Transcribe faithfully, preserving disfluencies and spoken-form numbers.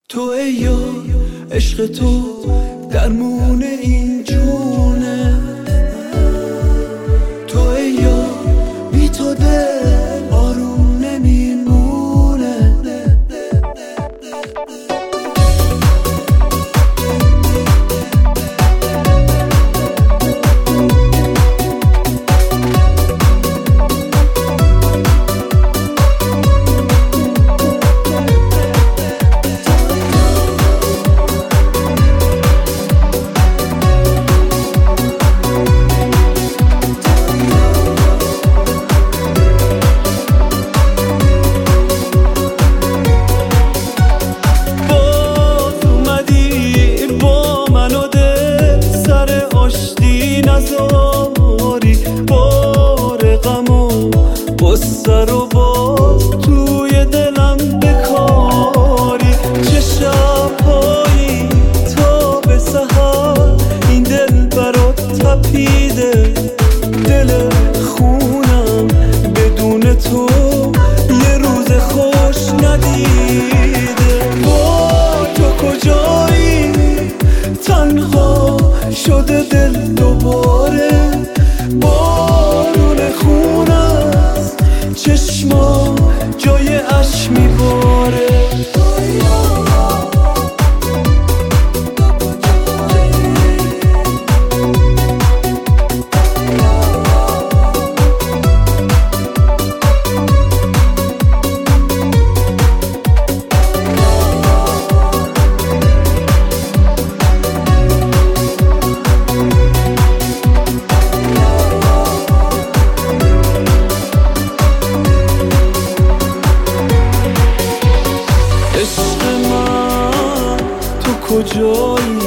تو ای یار عشق تو درمون این جونه، تو ای یار بی تو دل آروم نمیمونه. نزاری بار غم و غصه رو باز توی دلم بکاری. چه شبهایی تا به سحر این دل برات تپیده، دل خونم بدون تو یه روز خوش ندیده. وای تو کجایی تنها شده دل دوباره، بارون خون است چشما جای عشق میباره. عشق من تو کجایی